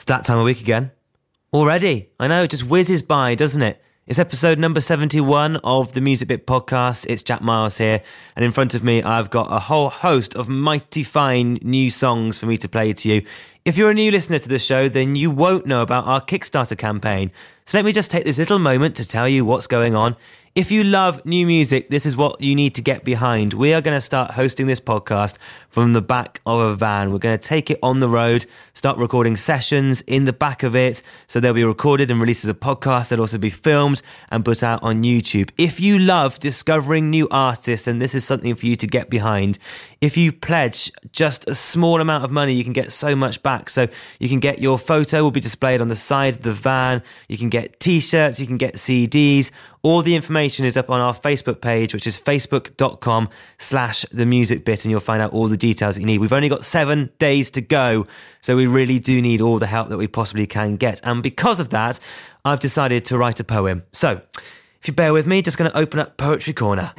that time of week again. Already. I know, it just whizzes by, doesn't it? It's episode number 71 of the Music Bit podcast. It's Jack Miles here. And in front of me, I've got a whole host of mighty fine new songs for me to play to you. If you're a new listener to the show, then you won't know about our Kickstarter campaign. So let me just take this little moment to tell you what's going on. If you love new music, this is what you need to get behind. We are going to start hosting this podcast from the back of a van. We're going to take it on the road, start recording sessions in the back of it. So they'll be recorded and released as a podcast. They'll also be filmed and put out on YouTube. If you love discovering new artists, and this is something for you to get behind, if you pledge just a small amount of money, you can get so much back. So you can get your photo will be displayed on the side of the van. You can get t-shirts, you can get CDs. All the information is up on our Facebook page, which is facebook.com/themusicbit, and you'll find out all the details that you need. We've only got 7 days to go, so we really do need all the help that we possibly can get. And because of that, I've decided to write a poem. So, if you bear with me, just going to open up Poetry Corner.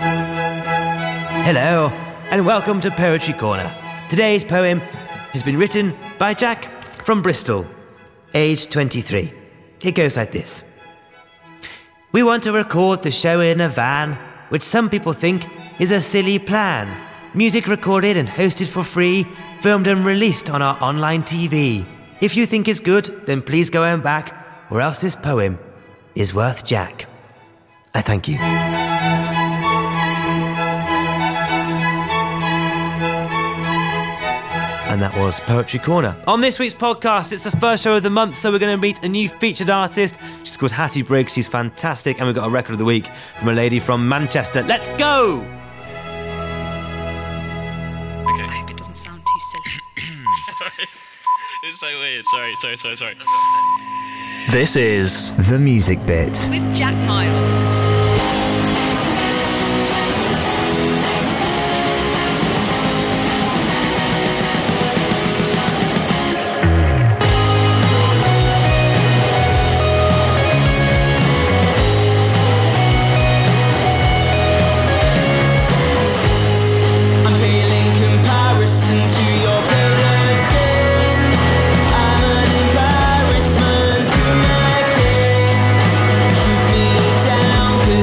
Hello, and welcome to Poetry Corner. Today's poem has been written by Jack from Bristol, aged 23. It goes like this. We want to record the show in a van, which some people think is a silly plan. Music recorded and hosted for free, filmed and released on our online TV. If you think it's good, then please go and back, or else this poem is worth Jack. I thank you. And that was Poetry Corner. On this week's podcast, it's the first show of the month, so we're going to meet a new featured artist. She's called Hattie Briggs. She's fantastic, and we've got a record of the week from a lady from Manchester. Let's go! Okay. I hope it doesn't sound too silly. Sorry. It's so weird. Sorry. This is The Music Bit. With Jack Miles. Down 'cause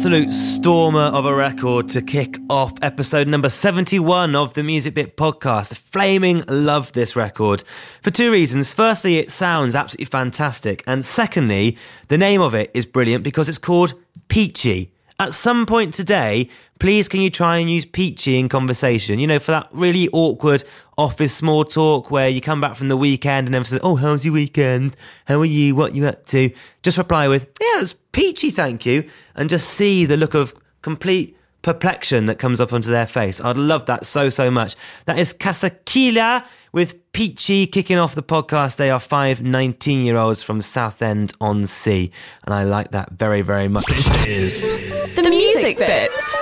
absolute stormer of a record to kick off episode number 71 of the Music Bit podcast. Flaming love this record for two reasons. Firstly, it sounds absolutely fantastic. And secondly, the name of it is brilliant because it's called Peachy. At some point today, please can you try and use peachy in conversation? You know, for that really awkward office small talk where you come back from the weekend and everyone says, oh, how's your weekend? How are you? What you up to? Just reply with, yeah, it's peachy, thank you. And just see the look of complete perplexion that comes up onto their face. I'd love that so, so much. That is Casakila with Peachy kicking off the podcast. They are 5 19-year-olds from Southend-on-Sea. And I like that very, very much. This is The Music Bits.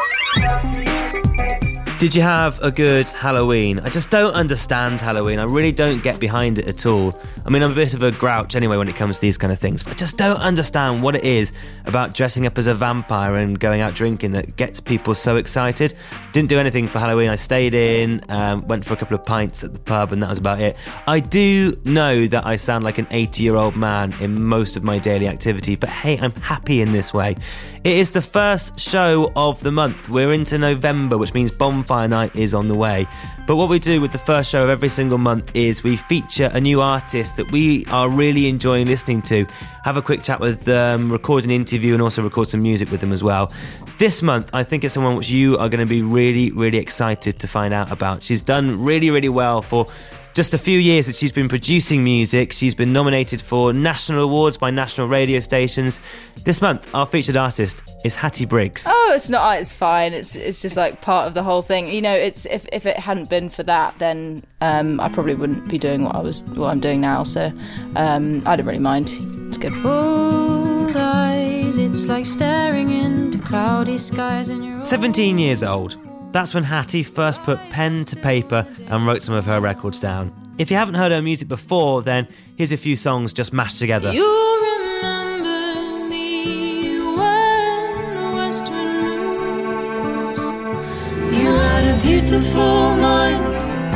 Did you have a good Halloween? I just don't understand Halloween. I really don't get behind it at all. I mean, I'm a bit of a grouch anyway when it comes to these kind of things, but I just don't understand what it is about dressing up as a vampire and going out drinking that gets people so excited. Didn't do anything for Halloween. I stayed in, went for a couple of pints at the pub, and that was about it. I do know that I sound like an 80-year-old man in most of my daily activity, but hey, I'm happy in this way. It is the first show of the month. We're into November, which means Bonfire Night is on the way. But what we do with the first show of every single month is we feature a new artist that we are really enjoying listening to, have a quick chat with them, record an interview, and also record some music with them as well. This month, I think it's someone which you are going to be really, really excited to find out about. She's done really, really well for just a few years that she's been producing music. She's been nominated for national awards by national radio stations. This month, our featured artist is Hattie Briggs. Oh, it's not. It's fine. It's just like part of the whole thing. You know, it's if it hadn't been for that, then I probably wouldn't be doing what I'm doing now. So I don't really mind. It's good. Old eyes, it's like staring into cloudy skies and you're 17 years old. That's when Hattie first put pen to paper and wrote some of her records down. If you haven't heard her music before, then here's a few songs just mashed together. You remember me when the west wind moves. You had a beautiful mind.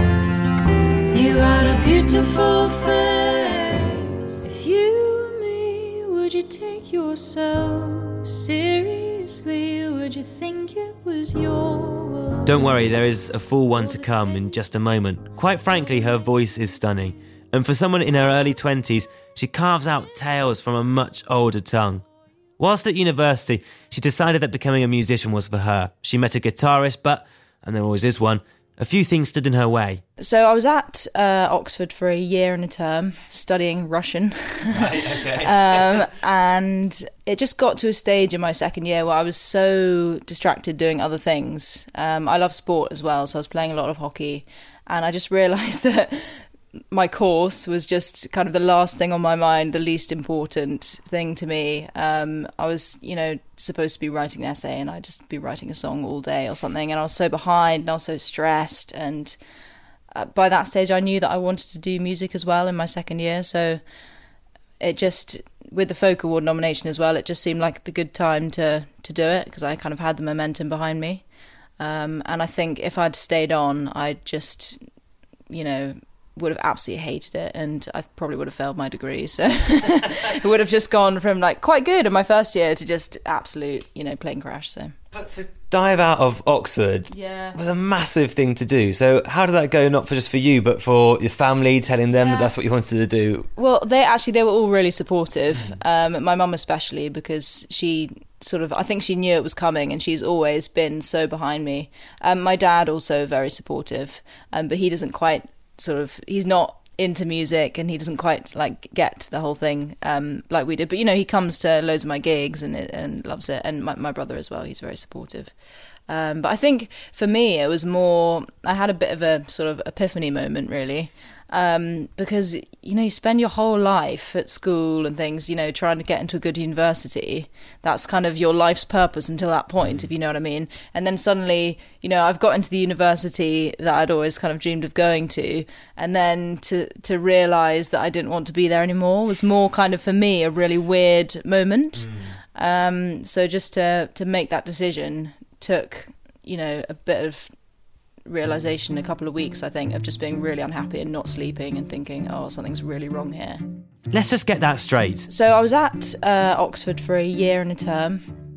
You had a beautiful face. If you and me, would you take yourself seriously? Would you think it was your world? Don't worry, there is a full one to come in just a moment. Quite frankly, her voice is stunning. And for someone in her early 20s, she carves out tales from a much older tongue. Whilst at university, she decided that becoming a musician was for her. She met a guitarist, but, and there always is one, a few things stood in her way. So I was at Oxford for a year and a term studying Russian. Right, okay. And it just got to a stage in my second year where I was so distracted doing other things. I love sport as well, so I was playing a lot of hockey. And I just realised that my course was just kind of the last thing on my mind, the least important thing to me. I was, supposed to be writing an essay and I'd just be writing a song all day or something. And I was so behind and I was so stressed. And by that stage, I knew that I wanted to do music as well in my second year. So it just, with the Folk Award nomination as well, it just seemed like the good time to do it because I kind of had the momentum behind me. And I think if I'd stayed on, I'd just, would have absolutely hated it and I probably would have failed my degree. So it would have just gone from like quite good in my first year to just absolute, plane crash. So. But to dive out of Oxford was a massive thing to do. So how did that go, not just for you, but for your family, telling them that that's what you wanted to do? Well, they were all really supportive. My mum especially, because she I think she knew it was coming and she's always been so behind me. My dad also very supportive, but he doesn't quite he's not into music and he doesn't quite get the whole thing like we did, but he comes to loads of my gigs and loves it, and my brother as well, he's very supportive. But I think for me it was more, I had a bit of a sort of epiphany moment really, because you spend your whole life at school and things, trying to get into a good university. That's kind of your life's purpose until that point, if you know what I mean. And then suddenly, I've got into the university that I'd always kind of dreamed of going to, and then to realise that I didn't want to be there anymore was more kind of for me a really weird moment. So just to make that decision took a bit of realisation, a couple of weeks I think, of just being really unhappy and not sleeping and thinking, oh, something's really wrong here. Let's just get that straight. So I was at Oxford for a year and a term.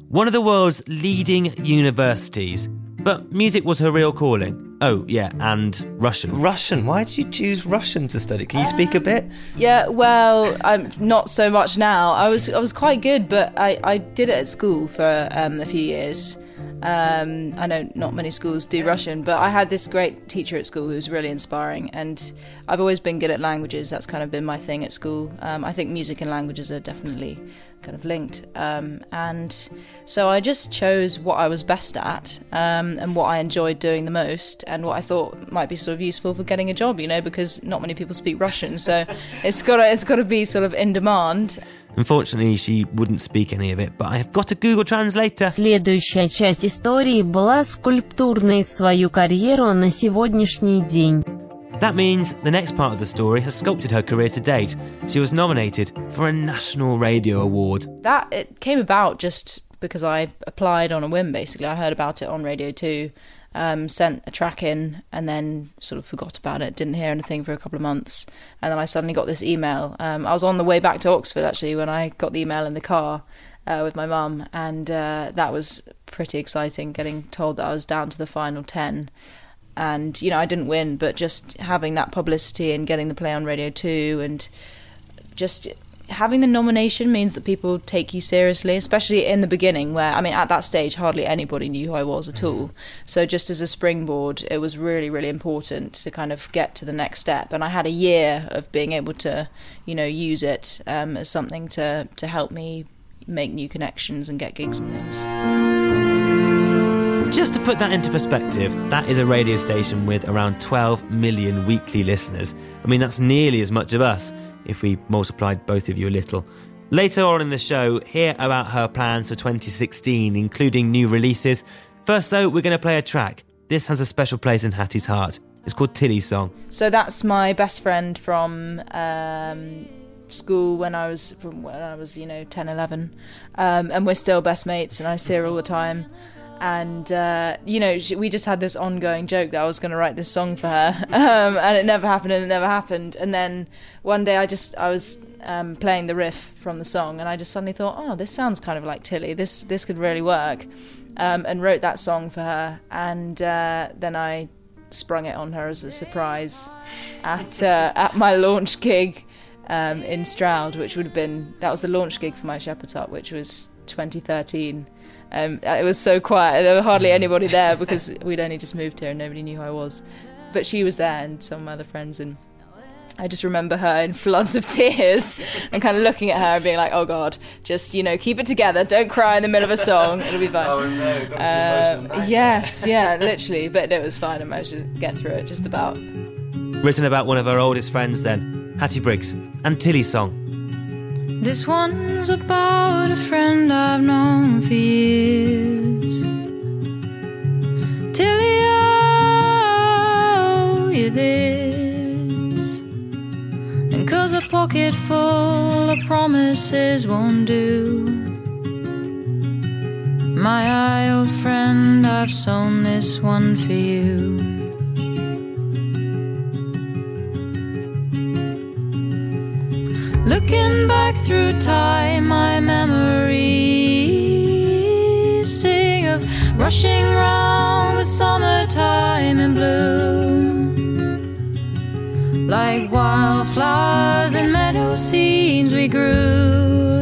one of the world's leading universities. But music was her real calling. Oh, yeah, and Russian. Russian? Why did you choose Russian to study? Can you speak a bit? Yeah, well, I'm not so much now. I was quite good, but I did it at school for a few years. I know not many schools do Russian, but I had this great teacher at school who was really inspiring, and I've always been good at languages. That's kind of been my thing at school. I think music and languages are definitely kind of linked, and so I just chose what I was best at, and what I enjoyed doing the most, and what I thought might be sort of useful for getting a job, because not many people speak Russian, so it's got to be sort of in demand. Unfortunately, she wouldn't speak any of it, but I've got a Google Translator. Следующая часть истории была скульптурной свою карьеру на сегодняшний день. That means the next part of the story has sculpted her career to date. She was nominated for a National Radio Award. It came about just because I applied on a whim, basically. I heard about it on Radio 2, sent a track in, and then sort of forgot about it, didn't hear anything for a couple of months, and then I suddenly got this email. I was on the way back to Oxford, actually, when I got the email in the car with my mum, and that was pretty exciting, getting told that I was down to the final 10. And, I didn't win, but just having that publicity and getting the play on Radio 2 and just having the nomination means that people take you seriously, especially in the beginning where, at that stage, hardly anybody knew who I was at all. So just as a springboard, it was really, really important to kind of get to the next step. And I had a year of being able to, use it as something to help me make new connections and get gigs and things. Just to put that into perspective, that is a radio station with around 12 million weekly listeners. That's nearly as much of us, if we multiplied both of you a little. Later on in the show, hear about her plans for 2016, including new releases. First, though, we're going to play a track. This has a special place in Hattie's heart. It's called Tilly's Song. So that's my best friend from school when I was 10, 11. And we're still best mates, and I see her all the time. And, we just had this ongoing joke that I was going to write this song for her. And it never happened. And then one day I was playing the riff from the song, and I just suddenly thought, oh, this sounds kind of like Tilly. This could really work. And wrote that song for her. And then I sprung it on her as a surprise at my launch gig in Stroud, that was the launch gig for My Shepherd's Heart, which was 2013. It was so quiet. There were hardly anybody there because we'd only just moved here and nobody knew who I was. But she was there and some of my other friends, and I just remember her in floods of tears and kind of looking at her and being like, oh God, just, keep it together. Don't cry in the middle of a song. It'll be fine. Oh no, got some emotional Yes, yeah, literally. But it was fine. I managed to get through it just about. Written about one of her oldest friends then, Hattie Briggs, and Tilly's Song. This one's about a friend I've known for years. Tilly, oh, you're this. And 'cause a pocket full of promises won't do, my old friend, I've sewn this one for you. Looking back through time, my memories sing of rushing round with summertime in bloom. Like wildflowers in meadow scenes we grew.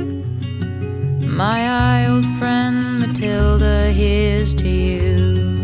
My old friend Matilda, here's to you.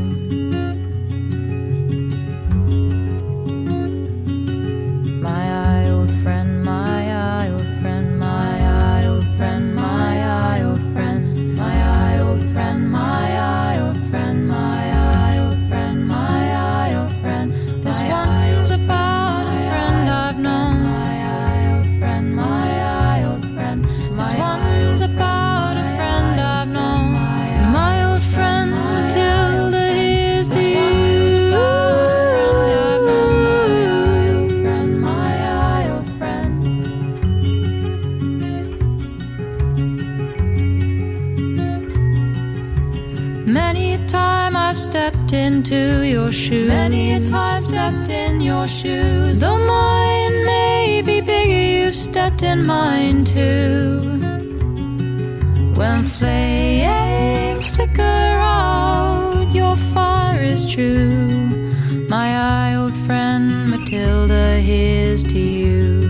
Into your shoes. Many a time stepped in your shoes. Though mine may be bigger, you've stepped in mine too. When flames flicker out, your fire is true. My eye, old friend Matilda, here's to you.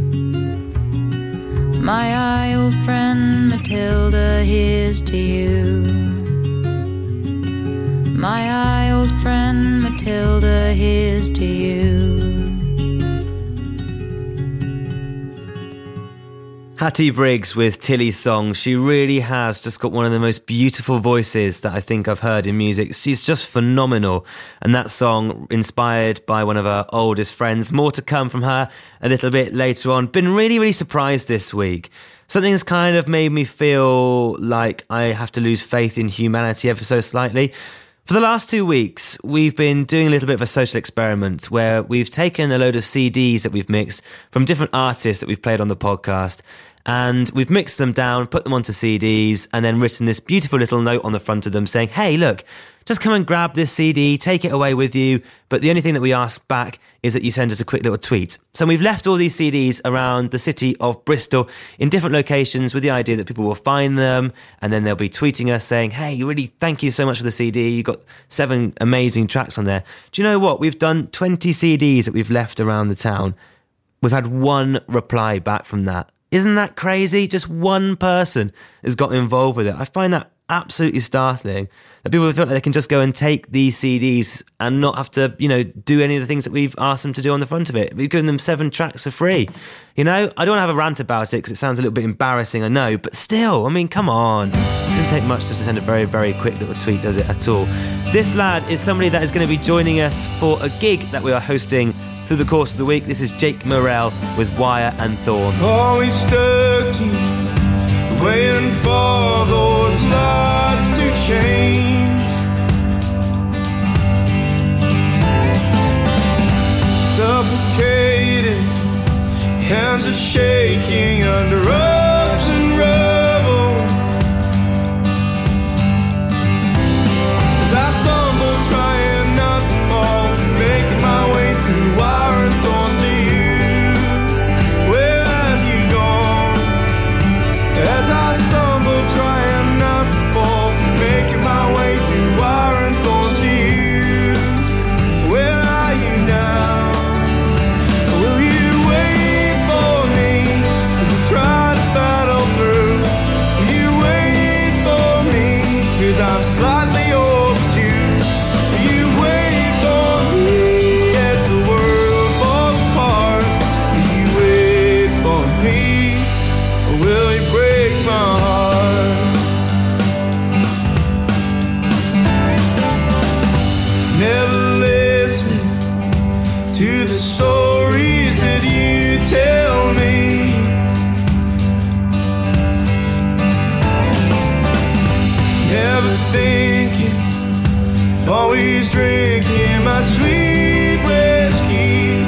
My eye, old friend Matilda, here's to you. My eye, old friend Matilda, here's to you. Hattie Briggs with Tilly's song. She really has just got one of the most beautiful voices that I think I've heard in music. She's just phenomenal. And that song, inspired by one of her oldest friends. More to come from her a little bit later on. Been really, really surprised this week. Something's kind of made me feel like I have to lose faith in humanity ever so slightly. For the last 2 weeks, we've been doing a little bit of a social experiment where we've taken a load of CDs that we've mixed from different artists that we've played on the podcast, and we've mixed them down, put them onto CDs, and then written this beautiful little note on the front of them saying, hey, look, just come and grab this CD, take it away with you, but the only thing that we ask back is that you send us a quick little tweet. So we've left all these CDs around the city of Bristol in different locations with the idea that people will find them, and then they'll be tweeting us saying, hey, really, thank you so much for the CD, you got 7 amazing tracks on there. Do you know what? We've done 20 CDs that we've left around the town. We've had 1 reply back from that. Isn't that crazy? Just 1 person has got involved with it. I find that absolutely startling, that people feel like they can just go and take these CDs and not have to, do any of the things that we've asked them to do on the front of it. We've given them 7 tracks for free. I don't want to have a rant about it because it sounds a little bit embarrassing, I know, but still, come on. It doesn't take much just to send a very, very quick little tweet, does it, at all? This lad is somebody that is going to be joining us for a gig that we are hosting through the course of the week. This is Jake Morrell with Wire and Thorns. Always stuck in, waiting for those lights to change. Suffocating, hands are shaking under rocks and rubble. As I stumble, trying not to fall, making my way through wire and thorns to you. Where have you gone? As I stumble, trying not to fall, making my way through wire and thorns to you. Where are you now? Will you wait for me as I try to battle through? Will you wait for me? 'Cause I'm slightly overdue. Will you wait for me as the world falls apart? Will you wait for me? Or will you break my heart? Never listening to the stories that you tell me. Never thinking, always drinking my sweet whiskey.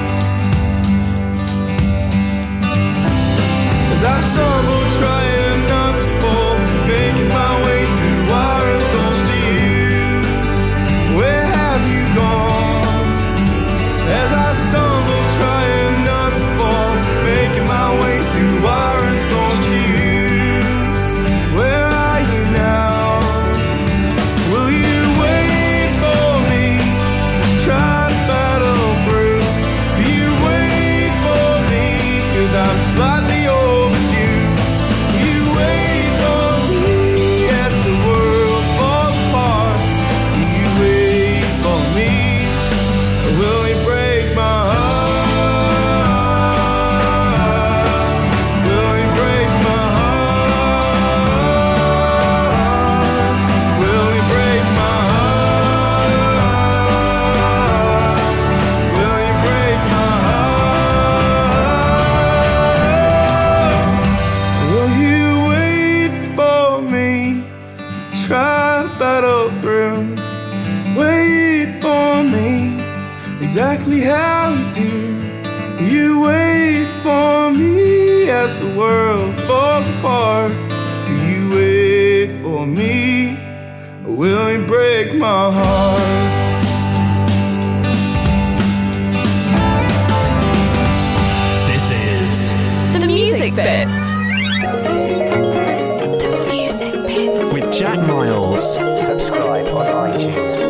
As I stumble, trying not to fall, making my way through wire and thorns to you. Where have you gone? As I stumble, trying not to fall, making my way through wire and thorns to you. Where are you now? Will you wait for me? Try to battle through. Will you wait for me? 'Cause I'm slightly overdue. Will you wait for me as the world falls apart? Will you wait for me? Or will you break my heart? Will you break my heart? Will you break my heart? Will you break my heart? Will you wait for me to try to battle through? Wait for me exactly how you do. Will you wait for me as the world falls apart? Will you wait for me? Or will you break my heart? This is The Music Bits. The Music Jack Miles. Subscribe on iTunes.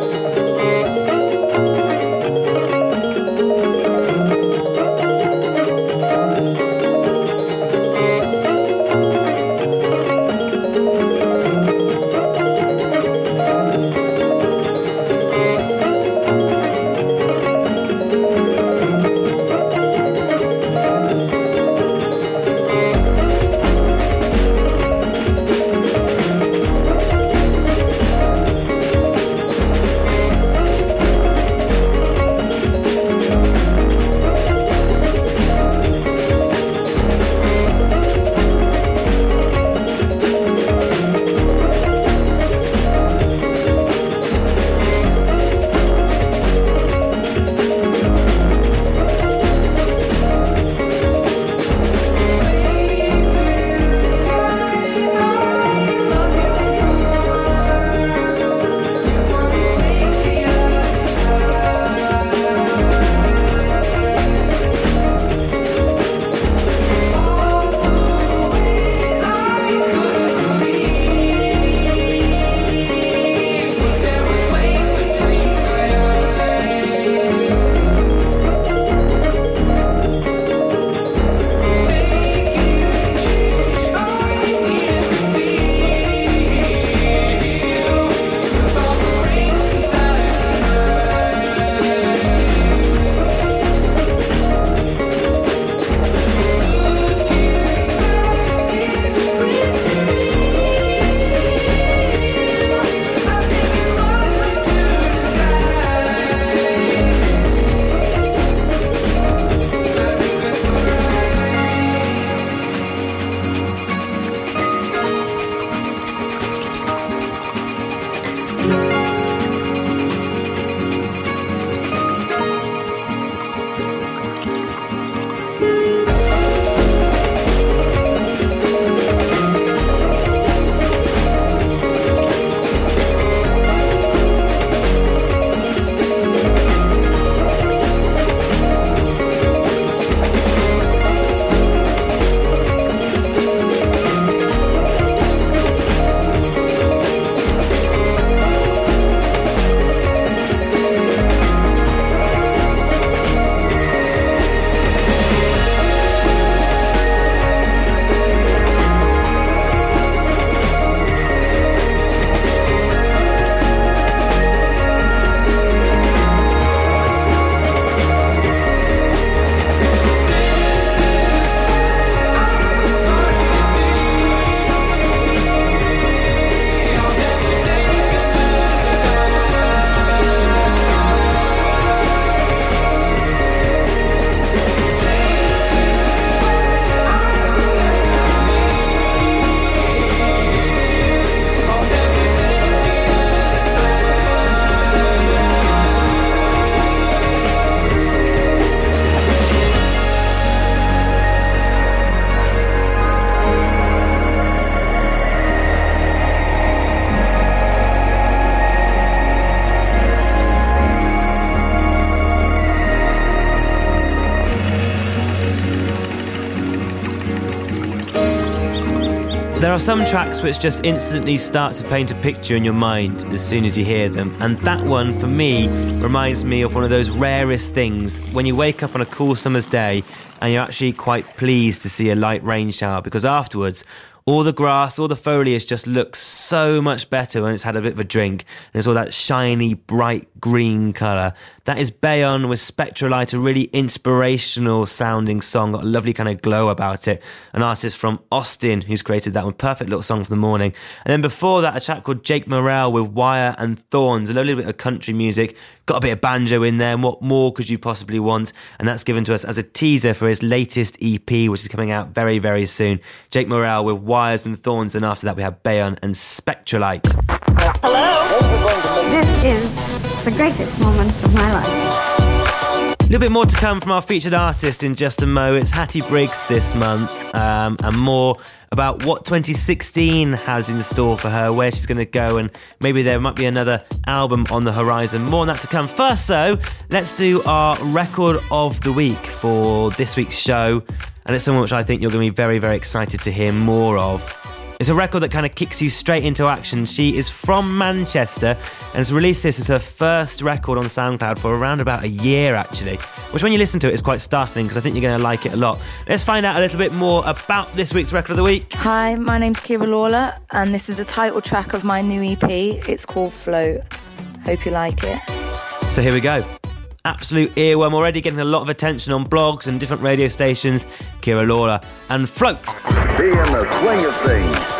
There are some tracks which just instantly start to paint a picture in your mind as soon as you hear them, and that one, for me, reminds me of one of those rarest things when you wake up on a cool summer's day and you're actually quite pleased to see a light rain shower, because afterwards all the grass, all the foliage just looks so much better when it's had a bit of a drink and it's all that shiny, bright green colour. That is Bayon with Spectralite, a really inspirational sounding song, got a lovely kind of glow about it. An artist from Austin who's created that one, perfect little song for the morning. And then before that, a chap called Jake Morrell with Wire and Thorns, a little bit of country music, got a bit of banjo in there, and what more could you possibly want? And that's given to us as a teaser for his latest EP, which is coming out very, very soon. Jake Morrell with Wires and Thorns, and after that we have Bayon and Spectralite. Hello. This is the greatest moment of my life. A little bit more to come from our featured artist in just a mo. It's Hattie Briggs this month, and more about what 2016 has in store for her, where she's going to go, and maybe there might be another album on the horizon. More on that to come. First, so let's do our record of the week for this week's show, and it's someone which I think you're going to be very, very excited to hear more of. It's a record that kind of kicks you straight into action. She is from Manchester and has released this as her first record on SoundCloud for around about a year, actually, which when you listen to it is quite startling because I think you're going to like it a lot. Let's find out a little bit more about this week's Record of the Week. Hi, my name's Kira Lawler and this is the title track of my new EP. It's called Float. Hope you like it. So here we go. Absolute earworm, already getting a lot of attention on blogs and different radio stations. Kira Lawler and Float. Be in the swing of things.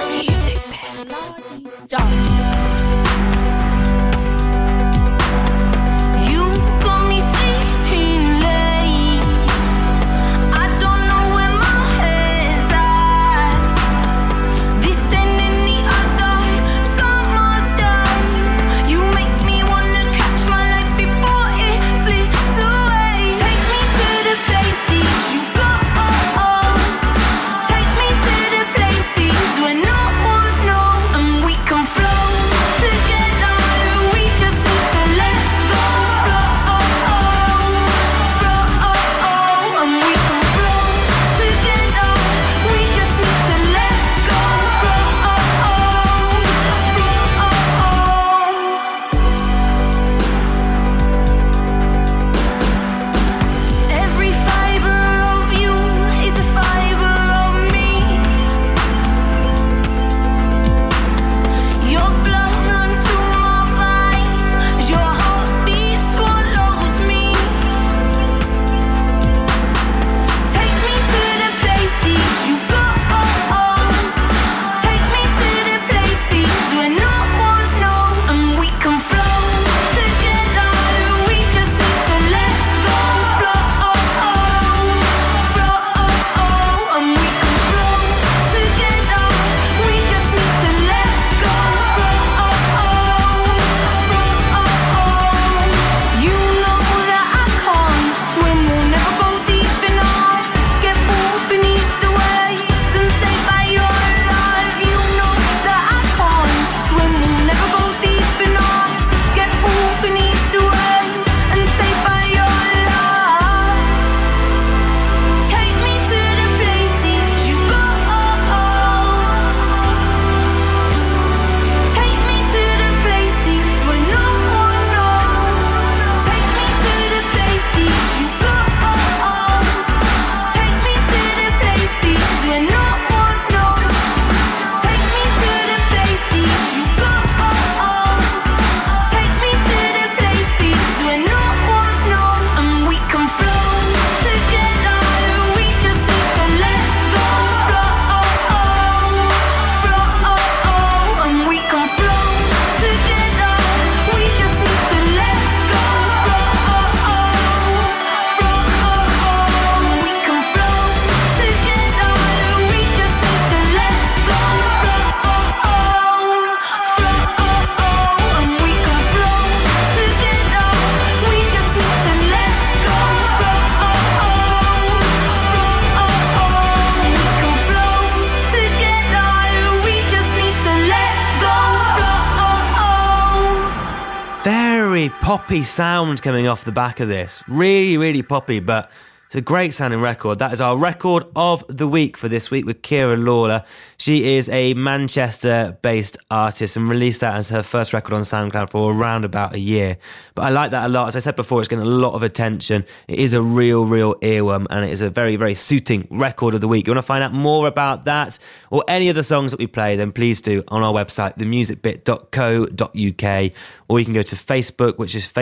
Poppy sound coming off the back of this. Really, really poppy, but it's a great sounding record. That is our Record of the Week for this week with Kira Lawler. She is a Manchester-based artist and released that as her first record on SoundCloud for around about a year. But I like that a lot. As I said before, it's getting a lot of attention. It is a real earworm, and it is a very, very suiting Record of the Week. You want to find out more about that or any of the songs that we play, then please do on our website, themusicbit.co.uk, or you can go to Facebook, which is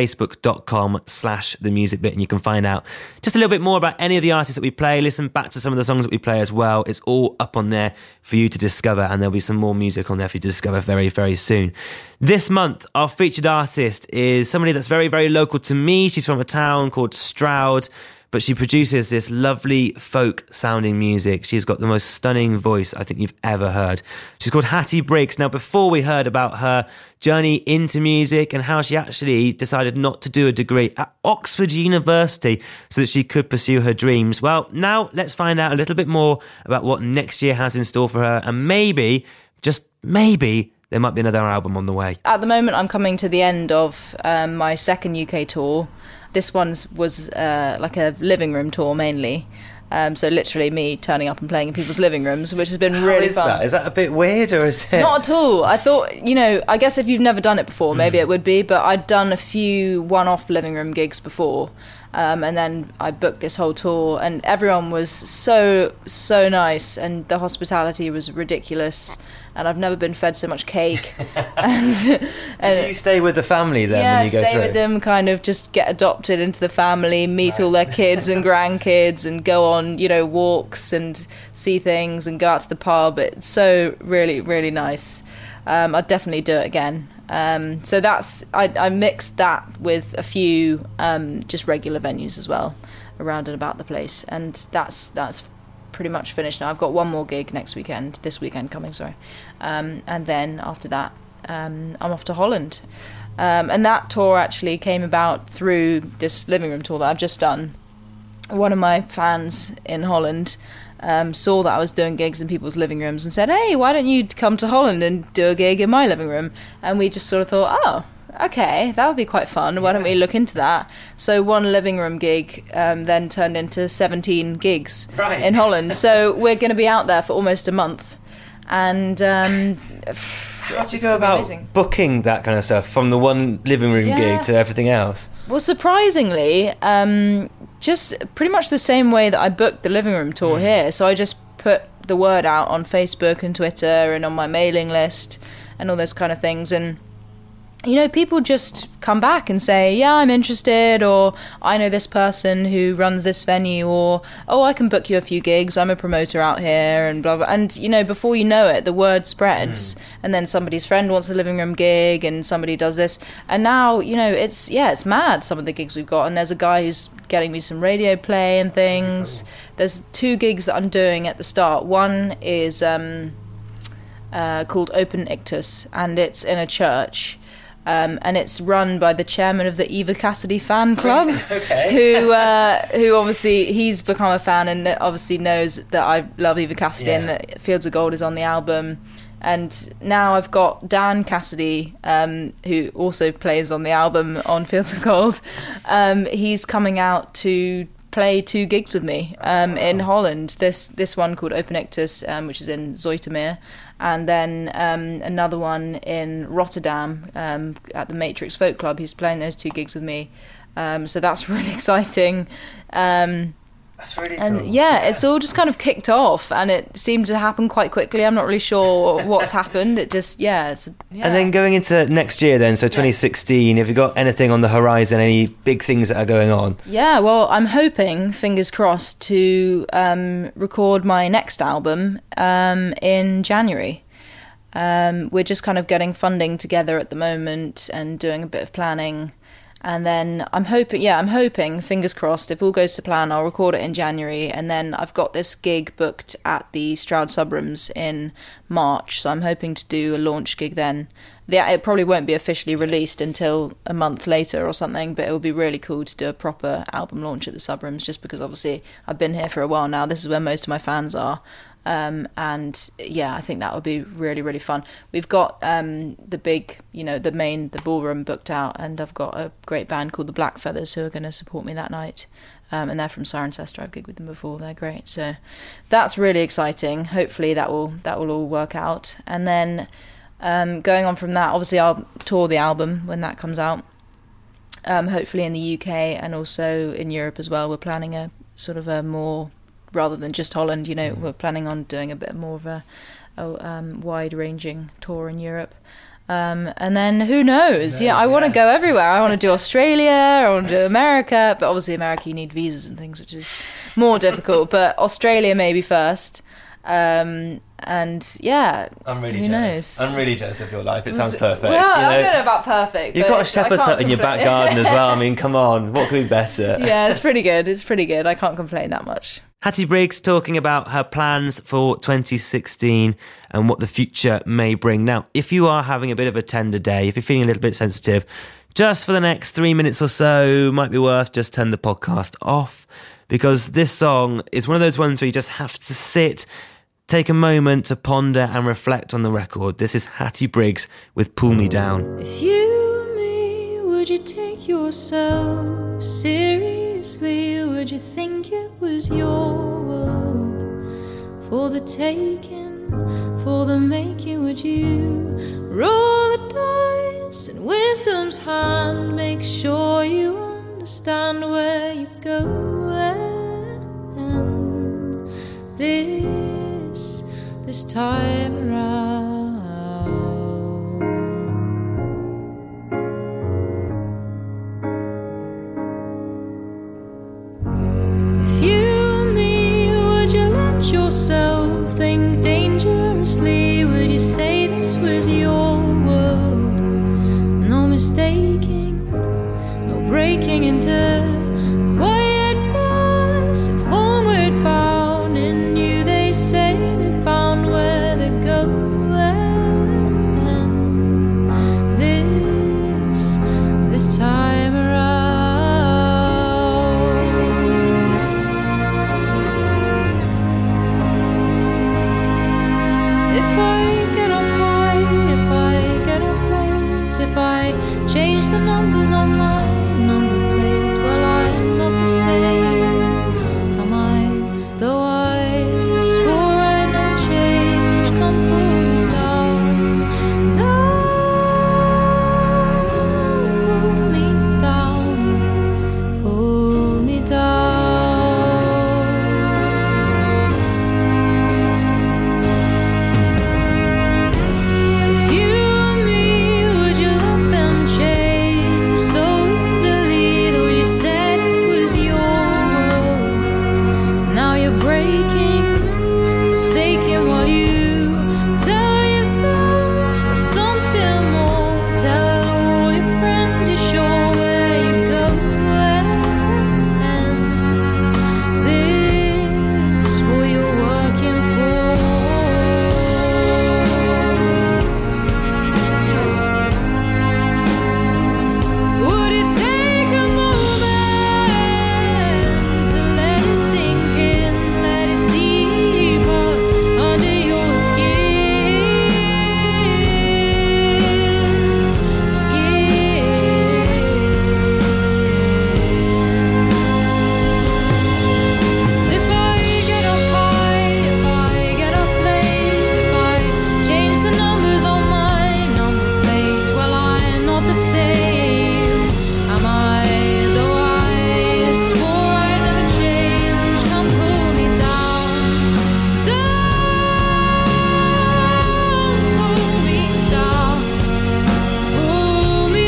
facebook.com/themusicbit, and you can find out just a little bit more about any of the artists that we play, listen back to some of the songs that we play as well. It's all up on there for you to discover, and there'll be some more music on there for you to discover very, very soon. This month, our featured artist is somebody that's very, very local to me. She's from a town called Stroud, but she produces this lovely folk-sounding music. She's got the most stunning voice I think you've ever heard. She's called Hattie Briggs. Now, before we heard about her journey into music and how she actually decided not to do a degree at Oxford University so that she could pursue her dreams, well, now let's find out a little bit more about what next year has in store for her, and maybe, just maybe, there might be another album on the way. At the moment, I'm coming to the end of my second UK tour. This one was like a living room tour mainly. So literally me turning up and playing in people's living rooms, which has been really fun. Is that a bit weird, or is it? Not at all. I thought, I guess if you've never done it before, maybe it would be, but I'd done a few one-off living room gigs before. And then I booked this whole tour, and everyone was so nice, and the hospitality was ridiculous, and I've never been fed so much cake. So do you stay with the family then when you go through? Yeah, stay with them, kind of just get adopted into the family, meet all their kids and grandkids, and go on, walks and see things and go out to the pub. It's so really, really nice. I'd definitely do it again. So I mixed that with a few just regular venues as well around and about the place, and that's pretty much finished now. I've got one more gig this weekend coming, and then after that I'm off to Holland, and that tour actually came about through this living room tour that I've just done. One of my fans in Holland saw that I was doing gigs in people's living rooms and said, hey, why don't you come to Holland and do a gig in my living room? And we just sort of thought, oh, okay, that would be quite fun. Why don't we look into that? So one living room gig then turned into 17 gigs in Holland. So we're going to be out there for almost a month. And how do you go about booking that kind of stuff from the one living room gig to everything else? Well, surprisingly, just pretty much the same way that I booked the living room tour here. So I just put the word out on Facebook and Twitter and on my mailing list and all those kind of things. And, people just come back and say, yeah, I'm interested, or I know this person who runs this venue, or, oh, I can book you a few gigs, I'm a promoter out here, and blah, blah. And, before you know it, the word spreads, and then somebody's friend wants a living room gig, and somebody does this. And now, it's mad, some of the gigs we've got, and there's a guy who's getting me some radio play and things. There's 2 gigs that I'm doing at the start. One is called Open Ictus, and it's in a church. And it's run by the chairman of the Eva Cassidy fan club, who obviously he's become a fan and obviously knows that I love Eva Cassidy and that Fields of Gold is on the album. And now I've got Dan Cassidy, who also plays on the album on Fields of Gold. He's coming out to play 2 gigs with me in Holland. This one called Open Ictus, which is in Zoetermeer, and then another one in Rotterdam at the Matrix Folk Club. He's playing those 2 gigs with me, so that's really exciting. That's really cool. And it's all just kind of kicked off, and it seemed to happen quite quickly. I'm not really sure what's happened. It just, And then going into next year then, so 2016, have you got anything on the horizon, any big things that are going on? Yeah, well, I'm hoping, fingers crossed, to record my next album in January. We're just kind of getting funding together at the moment and doing a bit of planning. And then I'm hoping, fingers crossed, if all goes to plan, I'll record it in January. And then I've got this gig booked at the Stroud Subrooms in March. So I'm hoping to do a launch gig then. It probably won't be officially released until a month later or something, but it would be really cool to do a proper album launch at the Subrooms, just because obviously I've been here for a while now. This is where most of my fans are. I think that would be really, really fun. We've got the big, the ballroom booked out, and I've got a great band called the Black Feathers who are going to support me that night. And they're from Cirencester. I've gigged with them before. They're great. So that's really exciting. Hopefully that will all work out. And then going on from that, obviously I'll tour the album when that comes out. Hopefully in the UK and also in Europe as well. We're planning a sort of a more, rather than just Holland, we're planning on doing a bit more of a wide-ranging tour in Europe. And then who knows? I want to go everywhere. I want to do Australia, I want to do America, but obviously America you need visas and things, which is more difficult. But Australia maybe first. I'm really jealous. I'm really jealous of your life. It sounds perfect. Well, I don't know about perfect. You've got a shepherd's hut in your back garden as well. I mean, come on, what could be better? Yeah, it's pretty good. I can't complain that much. Hattie Briggs talking about her plans for 2016 and what the future may bring. Now, if you are having a bit of a tender day, if you're feeling a little bit sensitive, just for the next 3 minutes or so, might be worth just turn the podcast off, because this song is one of those ones where you just have to sit, take a moment to ponder and reflect on the record. This is Hattie Briggs with Pull Me Down. If you were me, would you yourself seriously? Would you think it was your for the taking, for the making. Would you roll the dice in wisdom's hand? Make sure you understand where you're going. This time around. Yourself think dangerously? Would you say this was your world? No mistaking, no breaking into quiet voice of homeward bound. In you they say they found where they're going. This time around. Change the numbers on my number plate. Well, I'm not the same, am I? Though I swore I'd never change. Come pull me down, pull me down, pull me down. If you and me, would you let them change so easily? Though you said it was your world, now you're breaking, forsaking while you tell yourself there's something more. Tell all your friends you're sure where you're going. This what you're working for. Would it take a moment to let it sink in, let it seep up under your skin? If I get up high, if I get up late, if I change the numbers on my number plate, well, I'm not the same, am I? Though I swore I'd never change. Come pull me down, pull me down, pull me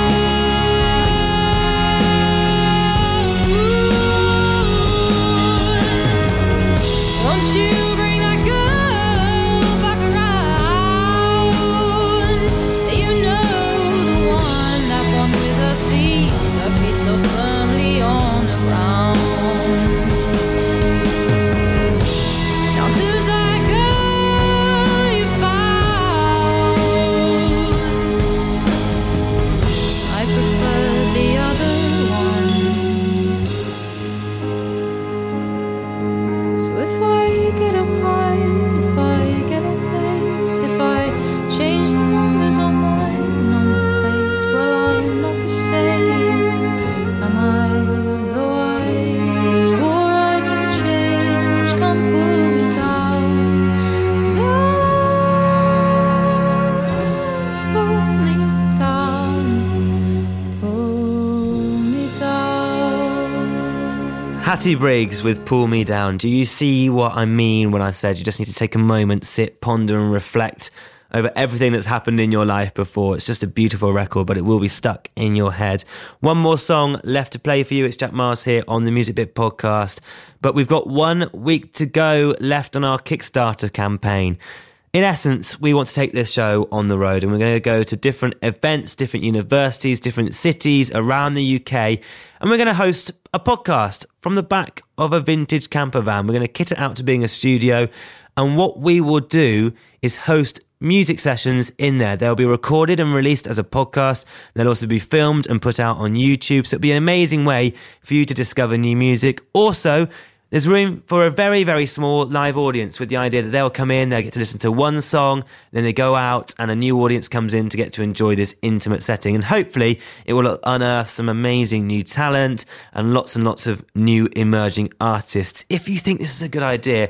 down. Won't you bring that girl back around? You know, the one, that one with her feet so firmly on the ground. Now who's that girl you found? I prefer the other one. So if I get up high, if I get up late, if I change the numbers on my number plate, well, I'm not the same, am I? Though I swore I'd never change. Come pull me down, pull me down, pull me down. Hattie Briggs with Pull Me Down. Do you see what I mean when I said you just need to take a moment, sit, ponder and reflect over everything that's happened in your life before? It's just a beautiful record, but it will be stuck in your head. One more song left to play for you. It's Jack Miles here on the Music Bit podcast, but we've got 1 week to go left on our Kickstarter campaign. In essence, we want to take this show on the road, and we're going to go to different events, different universities, different cities around the UK, and we're going to host a podcast from the back of a vintage camper van. We're going to kit it out to being a studio, and what we will do is host music sessions in there. They'll be recorded and released as a podcast. They'll also be filmed and put out on YouTube, so it'll be an amazing way for you to discover new music. Also, there's room for a very, very small live audience, with the idea that they'll come in, they'll get to listen to one song, then they go out and a new audience comes in to get to enjoy this intimate setting. And hopefully it will unearth some amazing new talent and lots of new emerging artists. If you think this is a good idea,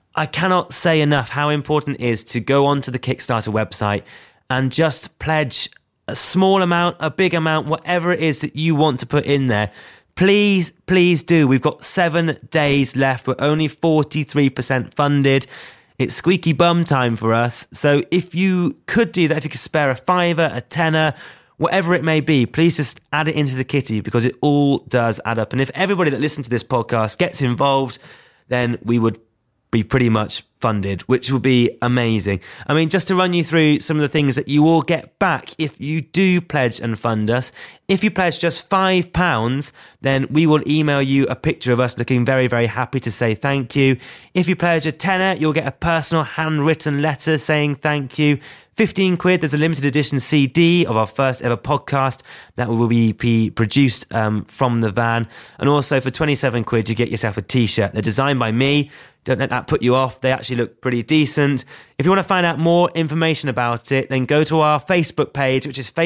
I cannot say enough how important it is to go onto the Kickstarter website and just pledge a small amount, a big amount, whatever it is that you want to put in there. Please, please do. We've got 7 days left. We're only 43% funded. It's squeaky bum time for us. So if you could do that, if you could spare a £5, a tenner, whatever it may be, please just add it into the kitty, because it all does add up. And if everybody that listens to this podcast gets involved, then we would be pretty much funded, which would be amazing. I mean, just to run you through some of the things that you will get back if you do pledge and fund us. If you pledge just £5, then we will email you a picture of us looking very, very happy to say thank you. If you pledge a tenner, you'll get a personal handwritten letter saying thank you. £15, there's a limited edition CD of our first ever podcast that will be produced from the van. And also for £27, you get yourself a t-shirt. They're designed by me. Don't let that put you off. They actually look pretty decent. If you want to find out more information about it, then go to our Facebook page, which is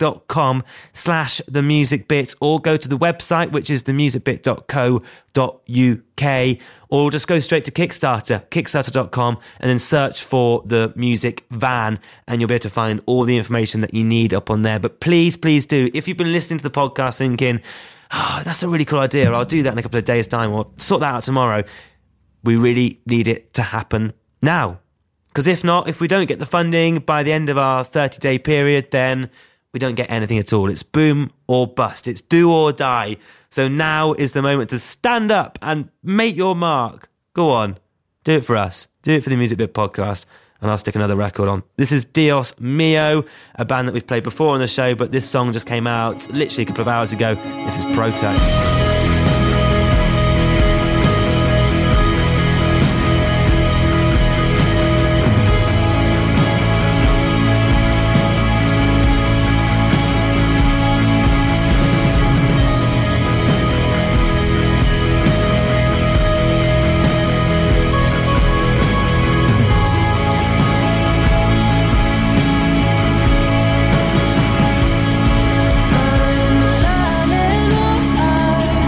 facebook.com/themusicbit, or go to the website, which is themusicbit.co.uk, or just go straight to Kickstarter, kickstarter.com, and then search for the music van, and you'll be able to find all the information that you need up on there. But please, please do. If you've been listening to the podcast thinking, oh, that's a really cool idea, or I'll do that in a couple of days' time, or sort that out tomorrow, we really need it to happen now. Because if not, if we don't get the funding by the end of our 30-day period, then we don't get anything at all. It's boom or bust. It's do or die. So now is the moment to stand up and make your mark. Go on. Do it for us. Do it for the Music Bit podcast. And I'll stick another record on. This is Dios Mio, a band that we've played before on the show, but this song just came out literally a couple of hours ago. This is Proto. I'm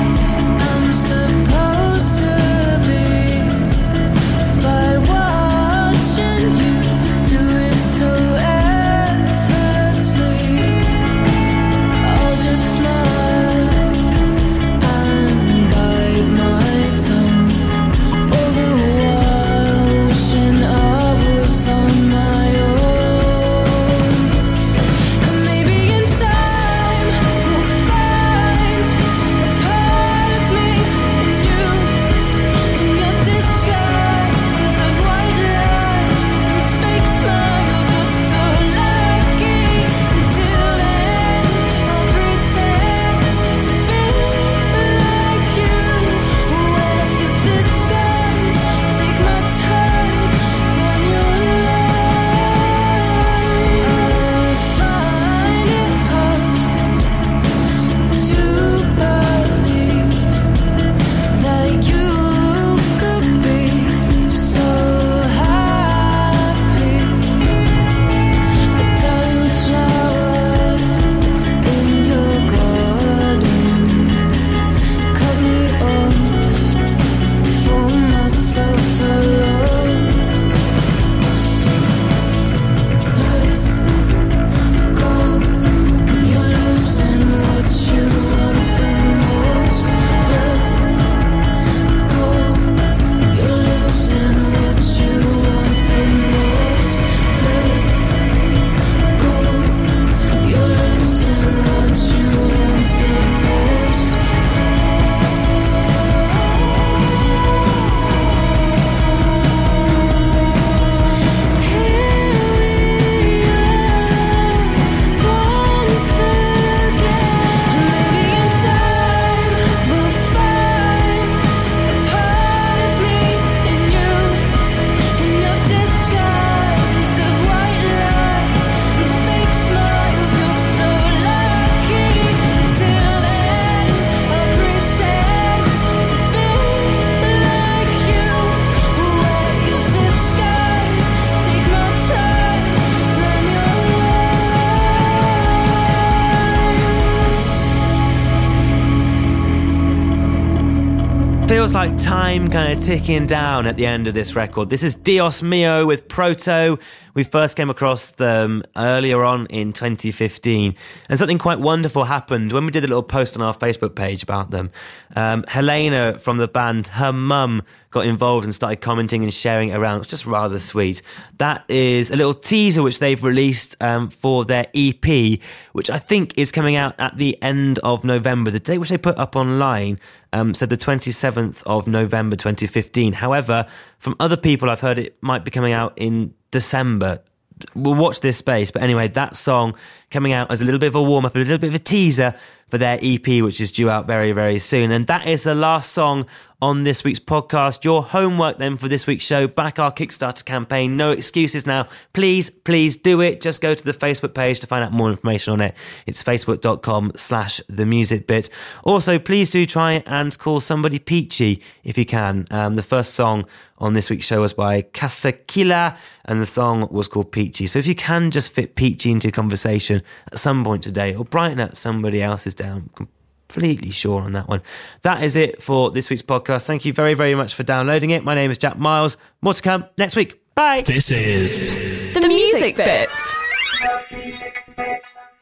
Feels like time kind of ticking down at the end of this record. This is Dios Mio with Proto. We first came across them earlier on in 2015, and something quite wonderful happened when we did a little post on our Facebook page about them. Helena from the band, her mum got involved and started commenting and sharing it around. It was just rather sweet. That is a little teaser which they've released for their EP, which I think is coming out at the end of November. The date which they put up online said the 27th of November 2015. However, from other people I've heard it might be coming out in December. We'll watch this space. But anyway, that song coming out as a little bit of a warm-up, a little bit of a teaser for their EP, which is due out very, very soon. And that is the last song on this week's podcast. Your homework then for this week's show, back our Kickstarter campaign. No excuses now. Please do it. Just go to the Facebook page to find out more information on it. It's facebook.com/themusicbit. Also, please do try and call somebody Peachy if you can. The first song on this week's show was by Casakila, and the song was called Peachy. So if you can just fit Peachy into your conversation at some point today, or brighten up somebody else's day, I'm completely sure on that one. That is it for this week's podcast. Thank you very, very much for downloading it. My name is Jack Miles. More to come next week. Bye. This is The Music Bits. Music Bits.